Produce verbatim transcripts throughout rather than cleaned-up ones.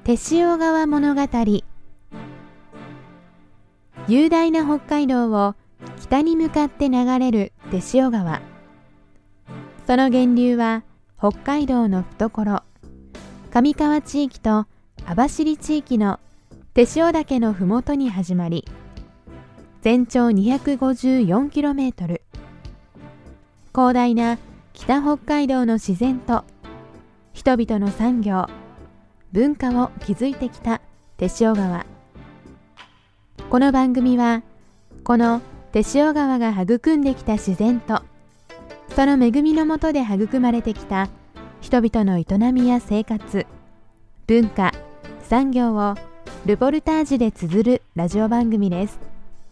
手塩川物語。雄大な北海道を北に向かって流れる手塩川。その源流は北海道の懐、上川地域と網走地域の手塩岳のふもとに始まり、全長 にひゃくごじゅうよんキロメートル、広大な北北海道の自然と人々の産業、文化を築いてきた手塩川。この番組はこの手塩川が育んできた自然とその恵みの下で育まれてきた人々の営みや生活、文化、産業をルポルタージュで綴るラジオ番組です。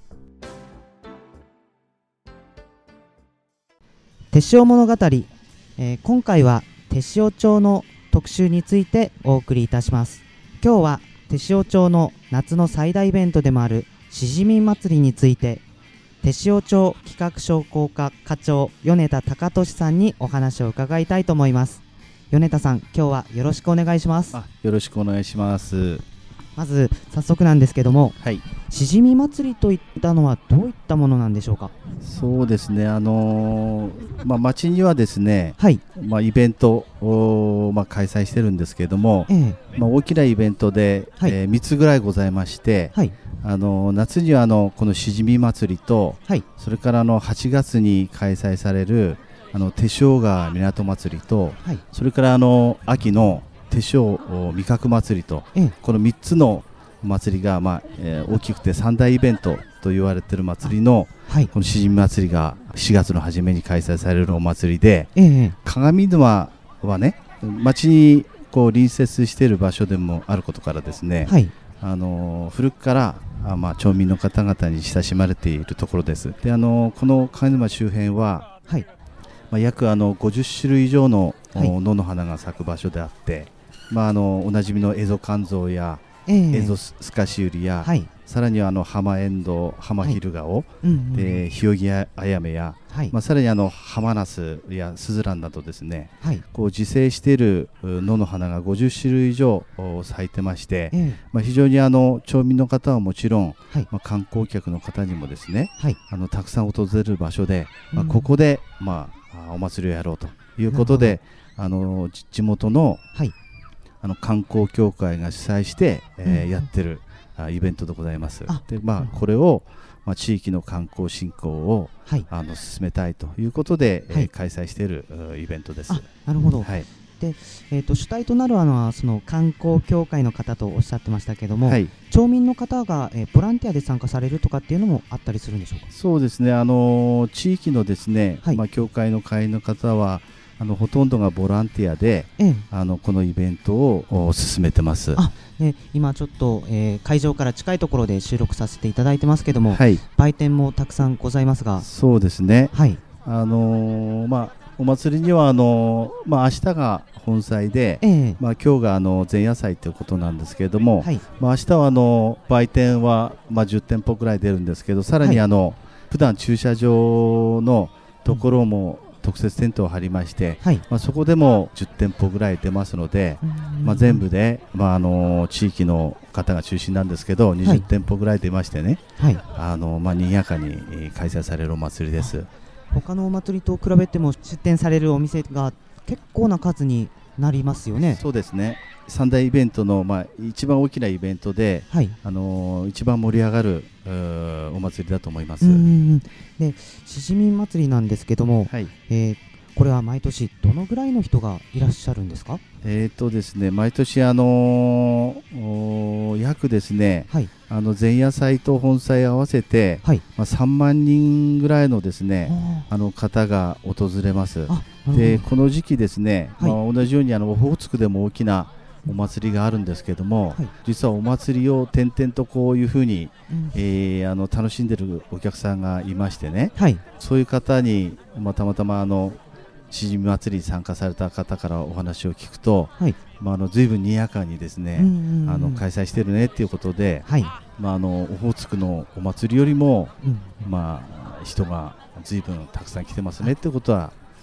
手塩物語、えー、今回は手塩町の特集についてお送りいたします。今日は手塩町の夏の最大イベントでもあるしじみん祭りについて、手塩町企画商工課課長米田貴俊さんにお話を伺いたいと思います。米田さん、今日はよろしくお願いします。 あ、よろしくお願いします。 まず早速なんですけども、 はい、 しじみ祭りといったのはどういったものなんでしょうか。 そうですね、あのーまあ、町にはですね、 はい、 まあ、イベントを、まあ、開催してるんですけれども、 ええまあ、大きなイベントで、はい、えー、みっつぐらいございまして、はい、あのー、夏にはあのこのしじみ祭りと、はい、それからあのはちがつに開催されるあの手塩川港祭りと、はい、それからあの秋の手塩味覚祭りと、ええ、このみっつの祭りが、まあえー、大きくて三大イベントと言われている祭りの、はい、このしじみ祭りがしがつの初めに開催されるお祭りで、ええ、鏡沼はね、町にこう隣接している場所でもあることからですね、はい、あのー、古くからあ、まあ、町民の方々に親しまれているところです。で、あのー、この鏡沼周辺は、はい、まあ、約あのごじゅっしゅるい以上の、はい、野の花が咲く場所であって、まあ、あのおなじみのエゾカンゾウや、えー、エゾスカシウリや、はい、さらにはあのハマエンドウ、ハマヒルガオ、はい、でヒヨギアヤメや、はい、まあ、さらにあのハマナスやスズランなどですね、はい、こう自生している野の花がごじゅっしゅるい以上咲いてまして、えーまあ、非常にあの町民の方はもちろん、はい、まあ、観光客の方にもですね、はい、あのたくさん訪れる場所で、まあ、ここで、まあ、お祭りをやろうということで、あの地元の、はい、あの観光協会が主催して、えーうん、やってるイベントでございます。で、まあ、これを、まあ、地域の観光振興を、はい、あの進めたいということで、はい、えー、開催しているイベントです。 なるほど、はい。で、えー、と主体となるのはその観光協会の方とおっしゃってましたけども、はい、町民の方が、えー、ボランティアで参加されるとかっていうのもあったりするんでしょうか。 そうですね、あのー、地域のですね、はい、まあ、協会の会員の方はあのほとんどがボランティアで、ええ、あのこのイベントを進めてます。 あ、ね、今ちょっと、えー、会場から近いところで収録させていただいてますけども、はい、売店もたくさんございますが。 そうですね、はい、あのーまあ、お祭りにはあのーまあ、明日が本祭で、ええ、まあ、今日があの前夜祭ということなんですけれども、はい、まあ、明日はあの売店は、まあ、じゅってんぽぐらい出るんですけど、さらにあの、はい、普段駐車場のところも、うん、特設テントを張りまして、はい、まあ、そこでもじゅってんぽぐらい出ますので、まあ、全部で、まあ、あの地域の方が中心なんですけどにじゅってんぽぐらい出ましてね、はい、あのまあ、賑やかに開催されるお祭りです。 他のお祭りと比べても出店されるお店が結構な数になりますよね。 そうですね、三大イベントの、まあ、一番大きなイベントで、はい、あのー、一番盛り上がるお祭りだと思います。 うんうん、でしじみ祭りなんですけども、はい、えー、これは毎年どのぐらいの人がいらっしゃるんですか。 えーとですね、毎年、あのー、約ですね、はい、あの前夜祭と本祭合わせて、はい、まあ、さんまんにんぐらいのですね、あの方が訪れます。でこの時期ですね、はい、まあ、同じようにあのオホーツクでも大きなお祭りがあるんですけども、はい、実はお祭りを点々とこういうふうに、うん、えー、あの楽しんでるお客さんがいましてね、はい、そういう方に、まあ、たまたまあのしじみ祭りに参加された方からお話を聞くと、はい、まあ、あの随分にやかにですね、うんうんうん、あの開催してるねっていうことで、はい、まあ、あのオホーツクのお祭りよりも、うん、まあ、人が随分たくさん来てますねっていうことは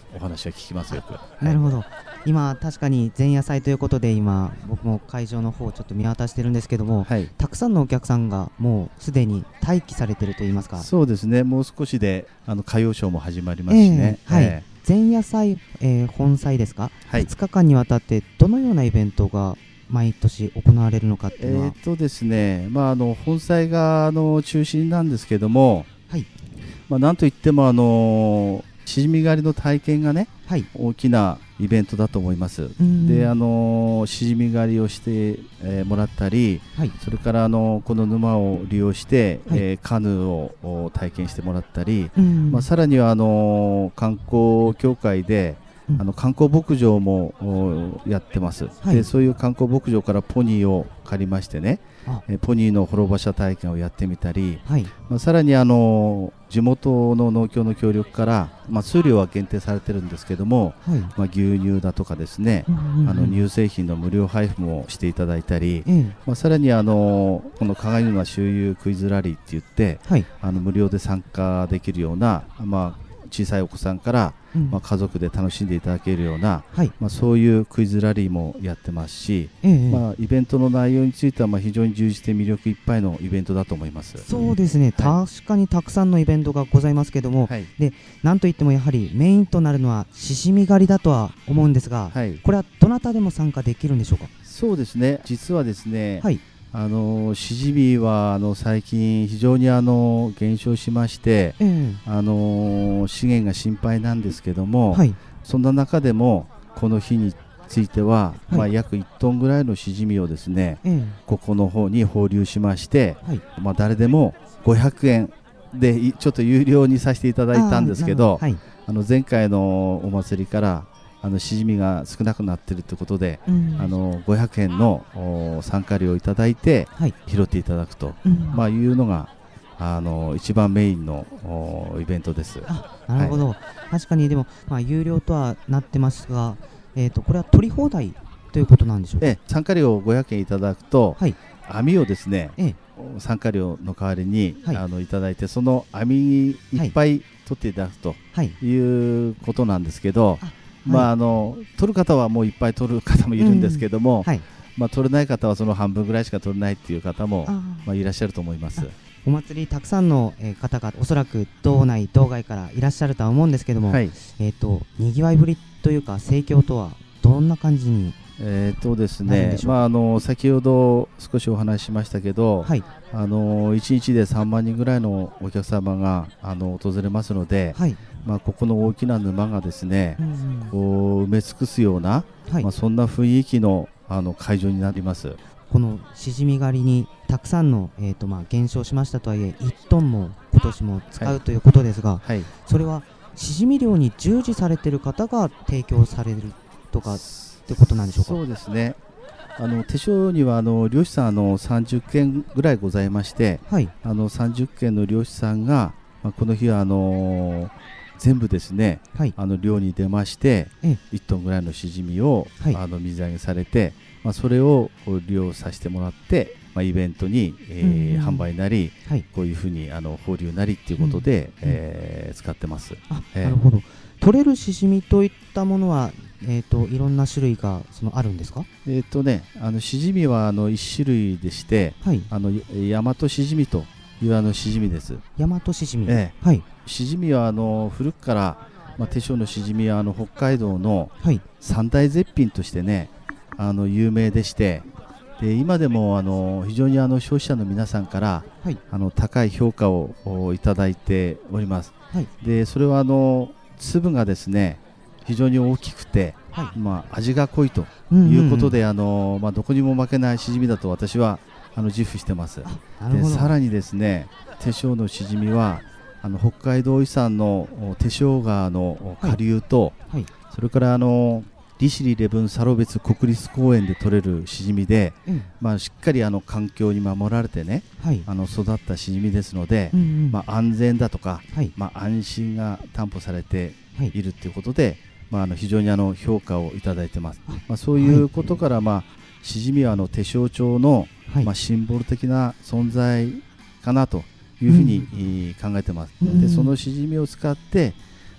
お話は聞きますよく。 なるほど、はい、今確かに前夜祭ということで今僕も会場の方をちょっと見渡してるんですけども、はい、たくさんのお客さんがもうすでに待機されてるといいますか。 そうですね、もう少しであの歌謡ショーも始まりますしね、 えーはいえー、前夜祭、えー、本祭ですか、はい、ふつかかんにわたってどのようなイベントが毎年行われるのかっていうのは。 えーとですね、まあ、あの本祭があの中心なんですけども、はいまあ、なんといってもあのしじみ狩りの体験がね、はい、大きなイベントだと思います。であのしじみ狩りをして、えー、もらったり、はい、それからあのこの沼を利用して、はいえー、カヌーを体験してもらったり、まあ、さらにはあの観光協会であの観光牧場もやってます、はい、でそういう観光牧場からポニーを借りましてね、えポニーの滅馬車体験をやってみたり、はいまあ、さらにあの地元の農協の協力から、まあ、数量は限定されてるんですけども、はいまあ、牛乳だとかですね、うんうんうん、あの乳製品の無料配布もしていただいたり、うんまあ、さらにあのこの鏡沼周遊クイズラリーって言って、はい、あの無料で参加できるような、まあ小さいお子さんから、うんまあ、家族で楽しんでいただけるような、はいまあ、そういうクイズラリーもやってますし、ええまあ、イベントの内容についてはまあ非常に充実で魅力いっぱいのイベントだと思います。 そうですね、はい、確かにたくさんのイベントがございますけども、はい、でなんといってもやはりメインとなるのはしじみ狩りだとは思うんですが、はい、これはどなたでも参加できるんでしょうか。 そうですね、実はですね、はいあのしじみはあの最近非常にあの減少しまして、うん、あの資源が心配なんですけども、はい、そんな中でもこの日については、はいまあ、約いちトンぐらいのしじみをですね、うん、ここの方に放流しまして、はいまあ、誰でもごひゃくえんでちょっと有料にさせていただいたんですけど、あ、はい、あの前回のお祭りからあのしじみが少なくなっているということで、うん、あのごひゃくえんの参加料をいただいて、はい、拾っていただくと、うんまあ、いうのがあの一番メインのイベントです。 あ、なるほど、はい、確かにでも、まあ、有料とはなってますが、えーと、これは取り放題ということなんでしょうか。 ええ、参加料をごひゃくえんいただくと、はい、網をですね、ええ、参加料の代わりに、はい、あのいただいてその網いっぱい取っていただくということなんですけど、はいまあ、あの取る方はもういっぱい取る方もいるんですけども、うんはいまあ、取れない方はその半分ぐらいしか取れないっていう方もまあ、いらっしゃると思います。 お祭りたくさんの、えー、方がおそらく道内道外からいらっしゃるとは思うんですけども、はいえー、とにぎわいぶりというか盛況とはどんな感じにえーとですねまあ、あの先ほど少しお話ししましたけど、はい、あのいちにちでさんまんにんぐらいのお客様があの訪れますので、はいまあ、ここの大きな沼がですね、うんうん、こう埋め尽くすような、はいまあ、そんな雰囲気 の, あの会場になります。 このしじみ狩りにたくさんの、えーとまあ、減少しましたとはいえいちトンも今年も使うということですが、はい、それはしじみ漁に従事されている方が提供されるとかってことなんでしょうか。 そうですね、あの手塩にはあの漁師さんあのさんじゅっけんぐらいございまして、はい、あのさんじゅっけんの漁師さんが、まあ、この日はあのー、全部ですね、はい、あの漁に出ましていちトンぐらいのしじみを、はい、あの水揚げされて、まあ、それを利用させてもらって、まあ、イベントに、えー、販売なり、はい、こういうふうにあの放流なりっていうことで、うんえー、使ってます。 あ、えー、なるほど。取れるしじみといったものはえー、といろんな種類がそのあるんですか。 えーとね、あのしじみはあのいち種類でして、はい、あの大和しじみというあのしじみです。 大和しじみ、 ええはい、しじみはあの古くから、まあ、手塩のしじみはあの北海道の三大絶品としてねあの有名でして、で今でもあの非常にあの消費者の皆さんから、はい、あの高い評価をいただいております。はい、でそれはあの粒がですね非常に大きくて、はいまあ、味が濃いということで、うんうんうんあのまあ、どこにも負けないしじみだと私はあの自負してます。でさらにですね手塩のしじみはあの北海道遺産の手塩川の下流と、はいはい、それからあの利尻礼文佐呂別国立公園で採れるしじみで、うんまあ、しっかりあの環境に守られてね、はい、あの育ったしじみですので、うんうんまあ、安全だとか、はいまあ、安心が担保されているということで、まあ、あの非常にあの評価をいただいてます。まあ、そういうことから、はいまあ、しじみはあの手塩町の、はいまあ、シンボル的な存在かなというふうに、うん、考えてます。でそのしじみを使って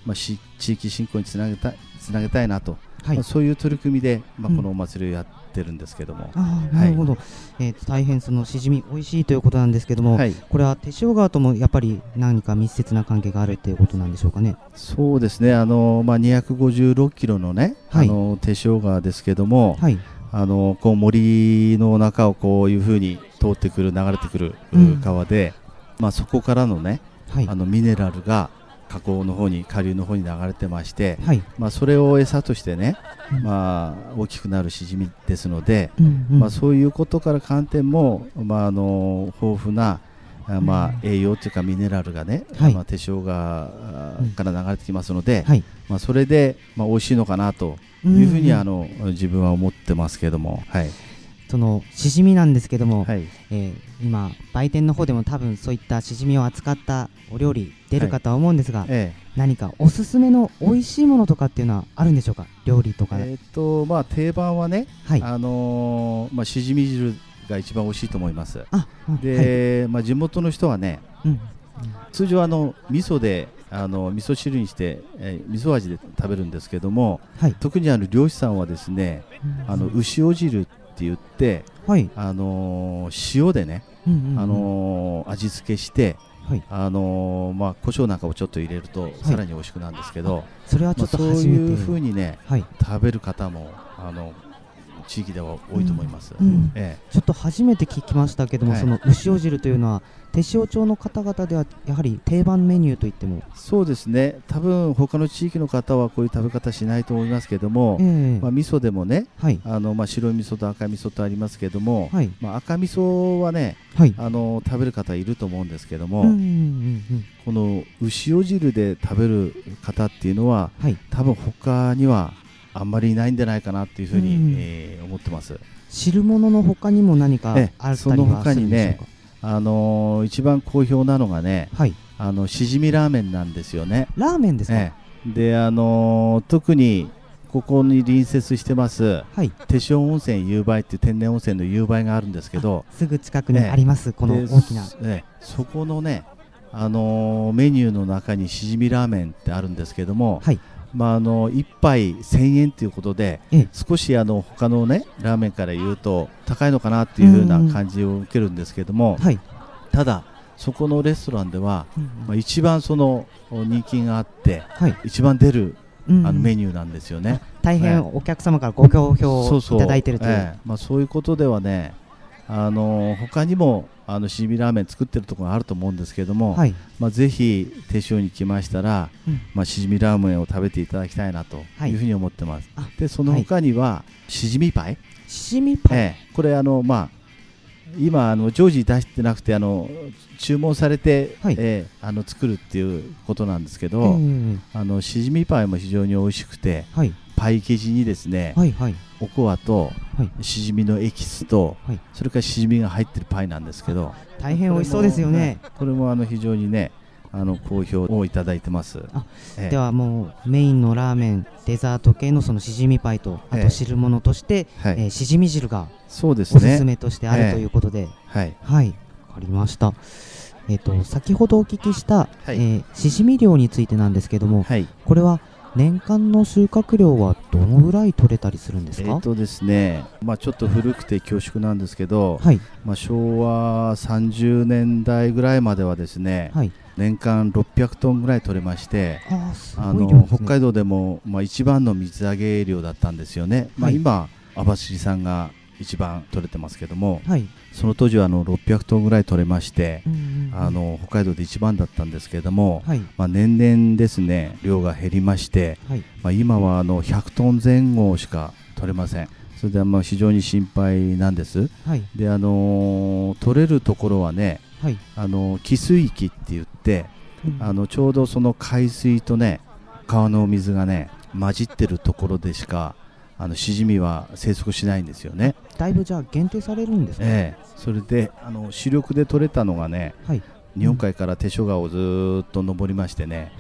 まあ、し地域振興につなげたいつなげたいなと、 はい、 まあ、そういう取り組みで、まあ、このお祭りをやってるんですけども、 うん、あなるほど、はい、えー、大変そのしじみ美味しいということなんですけども、はい、これは手塩川ともやっぱり何か密接な関係があるということなんでしょうかね。 そうですね、あの、まあ、にひゃくごじゅうろっキロのね、はい、あの手塩川ですけども、はい、あのこう森の中をこういうふうに通ってくる流れてくる川で、うん、まあ、そこからのね、はい、あのミネラルが河口の方に下流の方に流れてまして、はい、まあ、それを餌としてね、うん、まあ、大きくなるしじみですので、うんうん、まあ、そういうことから観点も、まあ、あの豊富な、まあ、栄養というかミネラルがね、はい、まあ、手塩川から流れてきますので、はい、まあ、それで、まあ、美味しいのかなというふうに、あの自分は思ってますけども、はい、 そのしじみなんですけども、はい、えー、今売店の方でも多分そういったしじみを扱ったお料理出るかとは思うんですが、はい、ええ、何かおすすめの美味しいものとかっていうのはあるんでしょうか、料理とか。 えーとまあ、定番はね、はい、あのーまあ、しじみ汁が一番美味しいと思います。あで、はい、まあ、地元の人はね、うん、通常あの味噌であの味噌汁にして、えー、味噌味で食べるんですけども、はい、特にあの漁師さんはですね、うん、あの牛尾汁って言って、はい、あのー、塩でね、うんうんうん、あのー、味付けして、はい、あのーまあ、胡椒なんかをちょっと入れると、はい、さらに美味しくなるんですけど、 それはちょっと初めて、まあ、そういうふうにね、はい、食べる方もあの地域では多いと思います、うんうん、ええ、 ちょっと初めて聞きましたけども、はい、その牛尾汁というのは手塩町の方々ではやはり定番メニューといっても。 そうですね、多分他の地域の方はこういう食べ方しないと思いますけども、えーまあ、味噌でもね、はい、あのまあ、白い味噌と赤味噌とありますけども、はい、まあ、赤味噌はね、はい、あの食べる方いると思うんですけども、うんうんうんうん、この牛尾汁で食べる方っていうのは、はい、多分他にはあんまりいないんじゃないかなっていうふうに、うん、えー、思ってます。 汁物の他にも何かあったりはするんでしょうか。その他にね、 あのー、一番好評なのがね、はい、あのしじみラーメンなんですよね。 ラーメンですか。 ええ、で、あのー、特にここに隣接してます、はい、手塩温泉夕張っていう天然温泉の夕張があるんですけど、 すぐ近くにあります、ええ、この大きな、 ええ、そこのね、あのー、メニューの中にしじみラーメンってあるんですけども、はい、まあ、あのいっぱいせんえんということで、ええ、少しあの他のねラーメンから言うと高いのかなっていう風な感じを受けるんですけども、はい、ただそこのレストランでは、うんうん、まあ、一番その人気があって、はい、一番出る、うんうん、あのメニューなんですよね。 大変お客様からご好評をいただいているという、 ええ、まあ、そういうことではね、あの他にもあのしじみラーメン作ってるところがあると思うんですけども、はい、まあ、ぜひ手塩に来ましたら、うん、まあ、しじみラーメンを食べていただきたいなというふうに思ってます、はい、でその他には、はい、しじみパイしじみパイ、 ええ、これあの、まあ、今あの常時出してなくてあの注文されて、はい、えー、あの作るっていうことなんですけど、えー、あのしじみパイも非常に美味しくて、はい、パイ生地にですね、はいはい、おこわと、はい、しじみのエキスと、はい、それからしじみが入ってるパイなんですけど、 大変美味しそうですよね。 これもあの非常にね、あの好評をいただいてます。 あ、ええ、ではもうメインのラーメン、デザート系のそのしじみパイと、あと汁物として、えええー、しじみ汁がそうですね、 おすすめとしてあるということで、はい、はい、わかりました。えーと、先ほどお聞きした、はい、えー、しじみ漁についてなんですけども、はい、これは年間の収穫量はどのぐらい取れたりするんですか。 えーとですね、まあ、ちょっと古くて恐縮なんですけど、はい、まあ、しょうわさんじゅうねんだいぐらいまではですね、はい、年間ろっぴゃくトンぐらい取れまして、ああの、ね、北海道でも、まあ、一番の水揚げ量だったんですよね、はい、まあ、今網走産が一番取れてますけども、はい、その当時はあのろっぴゃくトンぐらい取れまして、うんうんうん、あの北海道で一番だったんですけれども、はい、まあ、年々ですね量が減りまして、はい、まあ、今はあのひゃくトンぜん後しか取れません。それでまあ非常に心配なんです、はい、で、あのー、取れるところはね、はい、あの汽水域って言って、うん、あのちょうどその海水とね川の水がね混じってるところでしかあのシジミは生息しないんですよね。 だいぶじゃあ限定されるんですか。 ええ、それであの主力で取れたのがね、はい、日本海から手塩川をずっと登りましてね、はい、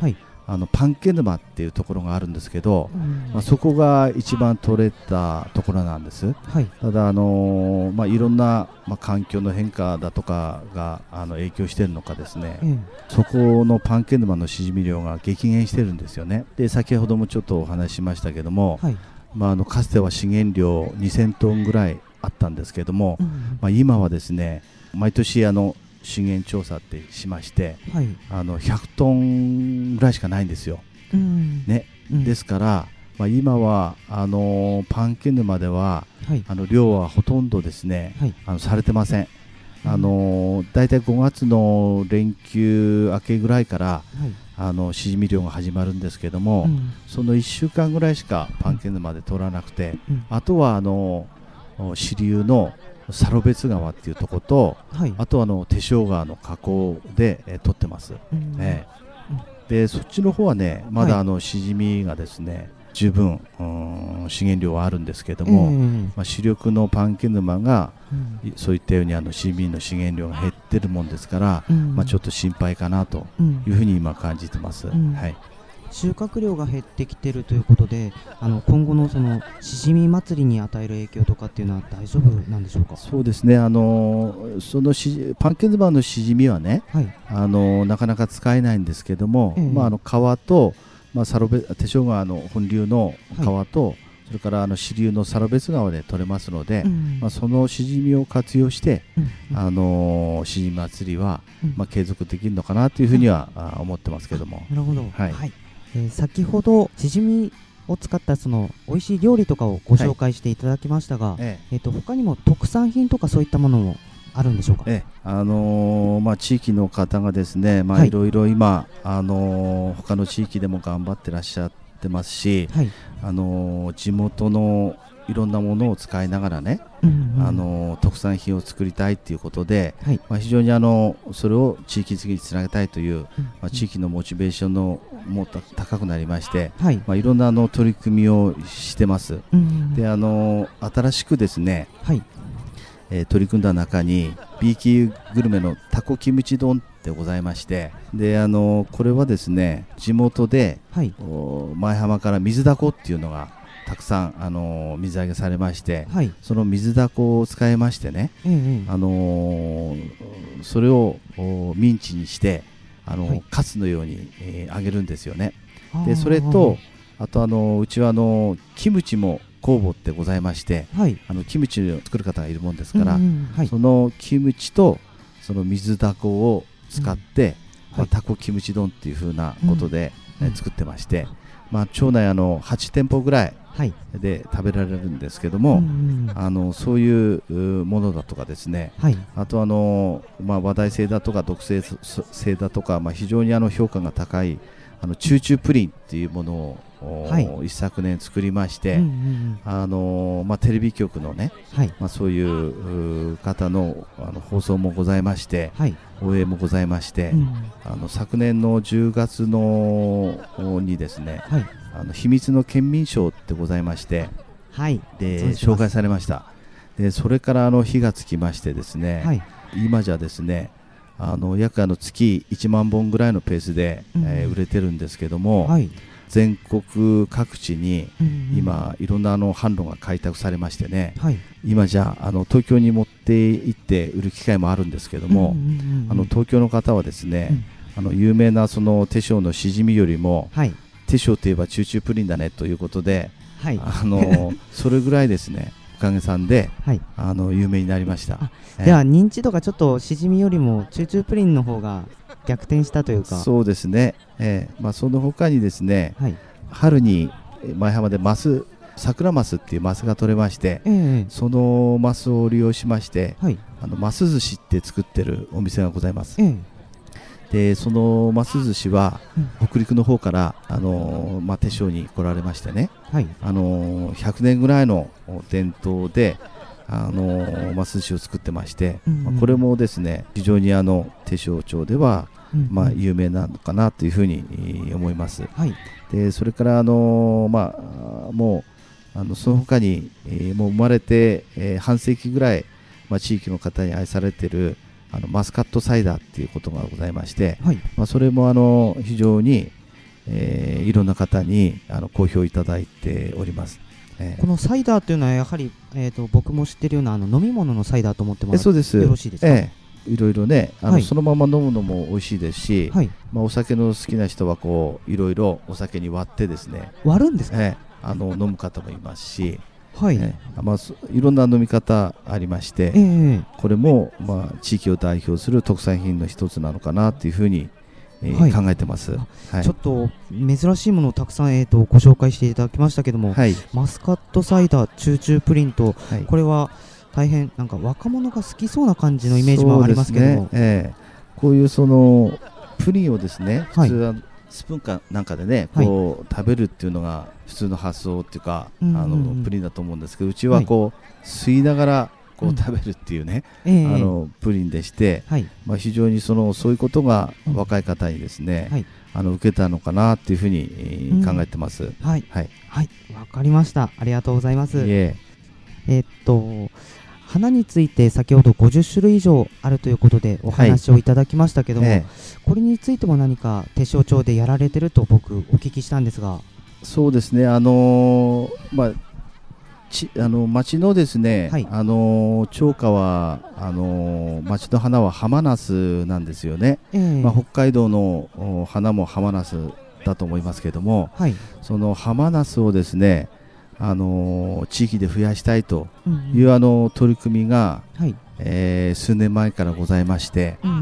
あのパンケ沼っていうところがあるんですけど、まあ、そこが一番取れたところなんです、はい、ただ、あのーまあ、いろんな、まあ、環境の変化だとかがあの影響しているのかですね、うん、そこのパンケ沼のシジミ量が激減してるんですよね。で先ほどもちょっとお話ししましたけども、はい、まあ、あのかつては資源量にせんトンぐらいあったんですけども、うん、まあ、今はですね毎年あの資源調査ってしまして、はい、あのひゃくトンぐらいしかないんですよ、うんねうん、ですから、まあ、今はあのパンケ沼では、はい、あの漁はほとんどですね、はい、あのされてません。あのだいたいごがつの連休明けぐらいから、はい、あのシジミ漁が始まるんですけども、うん、そのいっしゅうかんぐらいしかパンケ沼で取らなくて、うん、あとはあの支流のサロベツ川っていうところと、はい、あとはあの手塩川の河口で、えー、取ってます、うんえー、でそっちの方はねまだあのシジミがですね、はい、十分うん資源量はあるんですけども、えーまあ、主力のパンケ沼が、うん、そういったようにあのシジミの資源量が減ってるもんですから、うんまあ、ちょっと心配かなというふうに今感じてます、うんはい。 収穫量が減ってきているということで、あの今後のそのしじみ祭りに与える影響とかっていうのは大丈夫なんでしょうか。 そうですね、あのそのしパンケ沼のしじみはね、はい、あのなかなか使えないんですけども、えーまあ、あの川と、まあ、サロベ手塩川の本流の川と、はい、それからあの支流のサロベツ川で取れますので、うんまあ、そのしじみを活用して、うん、あのしじみ祭りは、うんまあ、継続できるのかなというふうには、うん、思ってますけども。 なるほど、はいはい。えー、先ほどしじみを使ったその美味しい料理とかをご紹介していただきましたが、はいえええー、と他にも特産品とかそういったものもあるんでしょうか。 ええあのーまあ、地域の方がですね、まあ、いろいろ今、あのー、他の地域でも頑張ってらっしゃってますし、はい、あのー、地元のいろんなものを使いながらね、うんうん、あの特産品を作りたいということで、はいまあ、非常にあのそれを地域次につなげたいという、うんうんまあ、地域のモチベーションのも高くなりまして、はいまあ、いろんなあの取り組みをしてます、うんうん、であの新しくですね、はいえー、取り組んだ中に B 級グルメのタコキムチ丼ってございまして、であのこれはですね地元で、はい、前浜から水だこっていうのがたくさん、あのー、水揚げされまして、はい、その水だこを使いましてね、うんうんあのー、それをミンチにして、あのーはい、カツのように、えー、揚げるんですよね。でそれとあと、あのー、うちはあのー、キムチも工房ってございまして、はい、あのキムチを作る方がいるもんですから、うんうんはい、そのキムチとその水だこを使って、うんまあ、タコキムチ丼っていう風なことで、うんね、作ってまして、まあ、町内あのはちてんぽぐらいで食べられるんですけども、はい、あのそういうものだとかですね、はい、あとあの、まあ、話題性だとか毒性性だとか、まあ、非常にあの評価が高いあのチューチュープリンっていうものを、はい、一昨年作りまして、うんうんうんあのまあ、テレビ局のね、はいまあ、そういう方の、あの放送もございまして、はい、応援もございまして、うん、あの昨年のじゅうがつのにですね、はい、あの秘密の県民賞ってございまして、はい、で紹介されました。でそれからあの火がつきましてですね、はい、今じゃですねあの約あの月いちまんぼんぐらいのペースで、うんえー、売れてるんですけども、はい、全国各地に今いろんなあの販路が開拓されましてね、はい、今じゃあの東京に持って行って売る機会もあるんですけども、あの東京の方はですね、うん、あの有名なその手塩のしじみよりも、はい、手塩といえばチューチュープリンだねということで、はい、あのそれぐらいですねおかげさんで、はい、あの有名になりました。 えー、では認知度がちょっとしじみよりもチューチュープリンの方が逆転したというか。 そうですね、えーまあ、その他にですね、はい、春に前浜でマス桜マスっていうマスが取れまして、えー、そのマスを利用しまして、はい、あのマス寿司って作ってるお店がございます。えーでそのマス寿司は、うん、北陸の方から、あのーまあ、手塩に来られましてね、はいあのー、ひゃくねんぐらいの伝統で、あのー、マス寿司を作ってまして、うんうんまあ、これもですね非常にあの手塩町では、うんうんまあ、有名なのかなというふうに思います。はい、でそれから、あのーまあ、もうあのその他に、えー、もう生まれて、えー、半世紀ぐらい、まあ、地域の方に愛されているあのマスカットサイダーっていうことがございまして、はいまあ、それもあの非常に、 えー、いろんな方にあの好評いただいております。えー、 このサイダーというのはやはり、えー、と僕も知っているようなあの飲み物のサイダーと思ってもらってよろしいですか？ えー、いろいろねあの、 はい、 そのまま飲むのも美味しいですし、 はい、 まあ、お酒の好きな人はこういろいろお酒に割ってですね割るんですか？ えー、あの飲む方もいますしはい、 えーまあ、いろんな飲み方ありまして、えー、これも、まあ、地域を代表する特産品の一つなのかなというふうに、えーはい、考えてます、はい、 ちょっと珍しいものをたくさん、えー、とご紹介していただきましたけども、はい、マスカットサイダーチューチュープリント、はい、これは大変なんか若者が好きそうな感じのイメージもありますけども、 そうですね、えー、こういうそのプリンをですね、はい、普通はスプーンかなんかでねこう、はい、食べるっていうのが普通の発想っていうか、うんうんうん、あのプリンだと思うんですけど、うちはこう、はい、吸いながらこう食べるっていうね、うん、あのプリンでして、はい、まあ、非常にそのそういうことが若い方にですね、うん、はい、あの受けたのかなっていうふうに、えー、考えてます。 はいはいはい、わかりました。ありがとうございます。えー、っと花について先ほどごじゅっしゅるい以上あるということでお話をいただきましたけども、はい、ええ、これについても何か手塩町でやられてると僕お聞きしたんですが。 そうですね、あのーまあ、ちあの町のですね、はい、あのー、町花はあのー、町の花はハマナスなんですよね、えーまあ、北海道の花もハマナスだと思いますけども、はい、そのハマナスをですねあのー、地域で増やしたいという、うんうん、あの取り組みが、はい、えー、数年前からございまして、うんうん、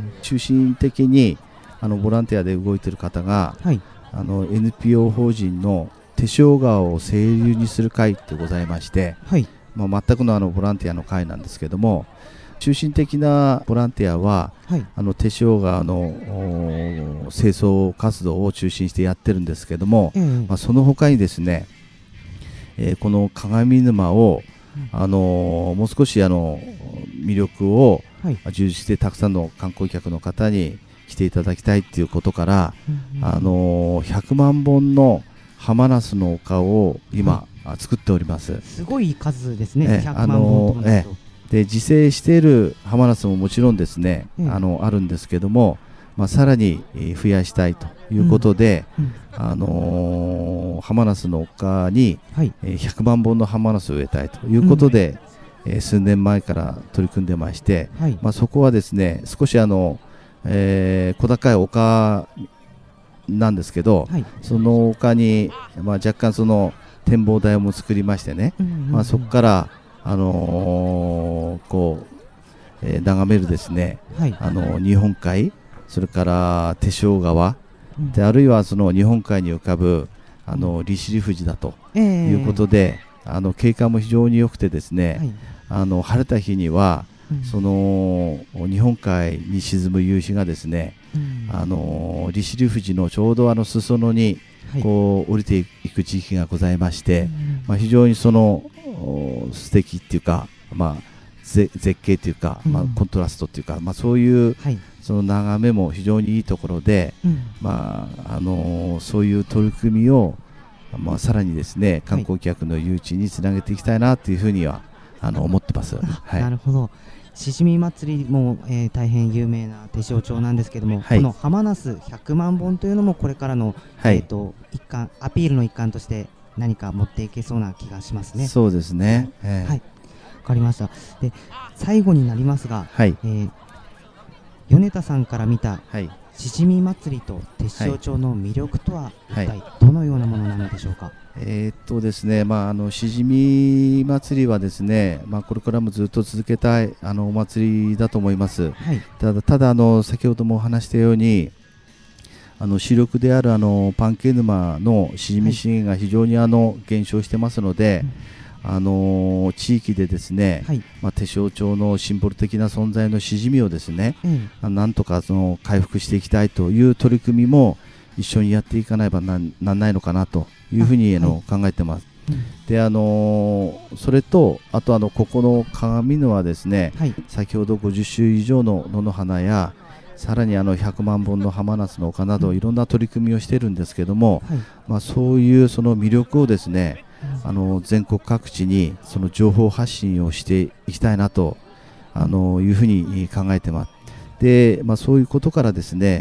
中心的にあのボランティアで動いている方が、はい、あの エヌピーオー 法人の手塩川を清流にする会ってございまして、はい、まあ、全くのあのボランティアの会なんですけども、中心的なボランティアは、はい、あの手塩川の清掃活動を中心してやってるんですけども、うん、まあ、その他にですねえー、この鏡沼を、うん、あのー、もう少しあの魅力を、はい、充実してたくさんの観光客の方に来ていただきたいということから、うんうん、あのー、ひゃくまんぼんのハマナスの丘を今、はい、作っております。 すごい数ですね、えー、ひゃくまんぼんとえー、で自生しているハマナスももちろんですね、うん、あのあるんですけども、まあ、さらに増やしたいということで、うんうん、あのー、ハマナスの丘に、はい、えー、ひゃくまんぼんのハマナスを植えたいということで、うん、えー、数年前から取り組んでまして、はい、まあ、そこはですね少しあの、えー、小高い丘なんですけど、はい、その丘に、まあ、若干その展望台も作りましてね、うんうんうん、まあ、そこから、あのー、こう、えー、眺めるですね、はい、あの日本海、それから手塩川、うん、であるいはその日本海に浮かぶあの利尻富士だということで、えー、あの景観も非常に良くてですね、はい、あの晴れた日には、うん、その日本海に沈む夕日がですね、うん、あの利尻富士のちょうどあの裾野にこう降りていく地域がございまして、うん、まあ、非常にその素敵っていうか、まあ、ぜ絶景っていうか、うん、まあ、コントラストっていうか、まあ、そういう、はい、その眺めも非常にいいところで、うん、まああのー、そういう取り組みを、まあ、さらにですね観光客の誘致につなげていきたいなというふうにはあの思ってます。はい、 なるほど。しじみ祭りも、えー、大変有名な手塩町なんですけども、はい、このハマナスひゃくまんぼんというのもこれからの、はい、えー、と一環アピールの一環として何か持っていけそうな気がしますね。 そうですね、えー、はい、 わかりました。で最後になりますが、はい、えー米田さんから見た、はい、しじみ祭りと手塩町の魅力とは一体どのようなものなのでしょうか。はい、 えー、っとですね、まあ、あのしじみ祭りはですね、まあ、これからもずっと続けたいあのお祭りだと思います。はい、ただ、ただあの先ほどもお話したようにあの主力であるあのパンケー沼のしじみ資源が非常にあの減少してますので、はい、あの地域でですね、はい、まあ、手塩町のシンボル的な存在のしじみをですね、うん、なんとかその回復していきたいという取り組みも一緒にやっていかないばならないのかなというふうにあの、はい、考えてます。うん、であのー、それとあとあのここの鏡野はですね、はい、先ほどごじゅっしゅ以上の野の花やさらにあのひゃくまんぼんのハマナスの丘などいろんな取り組みをしているんですけども、はい、まあ、そういうその魅力をですね、あの全国各地にその情報発信をしていきたいなとあのいうふうに考えてます。で、まあ、そういうことからですね、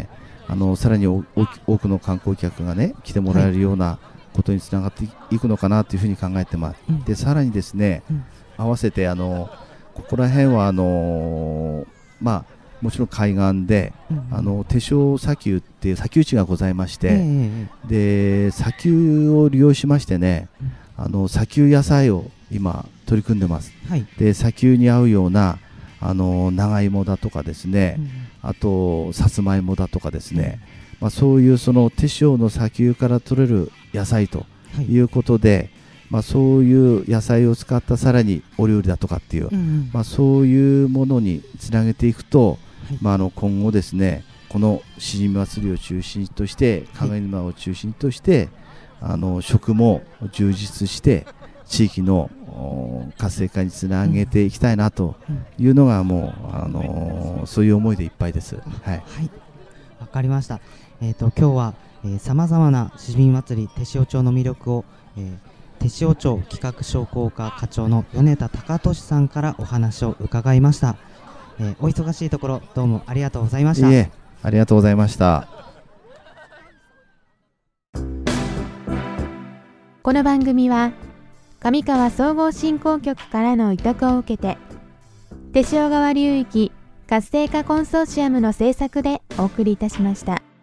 あのさらに多くの観光客がね来てもらえるようなことにつながっていくのかなというふうに考えてます。うん、でさらにですね、うん、合わせてあのここら辺はあのまあもちろん海岸で、うん、あの手塩砂丘っていう砂丘地がございまして、えー、で砂丘を利用しましてね、うん、あの砂丘野菜を今取り組んでます。はい、で砂丘に合うようなあの長芋だとかですね、うん、あとさつまいもだとかですね、うん、まあ、そういうその手塩の砂丘から取れる野菜ということで、はい、まあ、そういう野菜を使ったさらにお料理だとかっていう、うん、まあ、そういうものにつなげていくと、はい、まあ、あの今後ですねこのしじみ祭りを中心として鏡沼を中心として、はい、あの食も充実して地域の活性化につなげていきたいなというのがもう、あのー、そういう思いでいっぱいです。はい、 はい、わかりました。えーと今日はさまざまなしじみ祭り手塩町の魅力を、えー、手塩町企画商工課課長の米田貴俊さんからお話を伺いました。えー、お忙しいところどうもありがとうございました。 いえ、ありがとうございました。 この番組は上川総合振興局からの委託を受けて手塩川流域活性化コンソーシアムの制作でお送りいたしました。